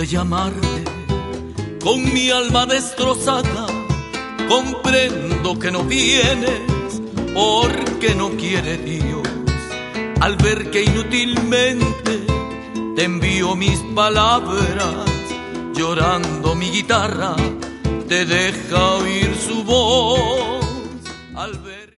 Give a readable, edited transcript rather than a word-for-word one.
de llamarte con mi alma destrozada. Comprendo que no vienes porque no quiere Dios. Al ver que inútilmente te envío mis palabras, llorando mi guitarra te deja oír su voz. Al ver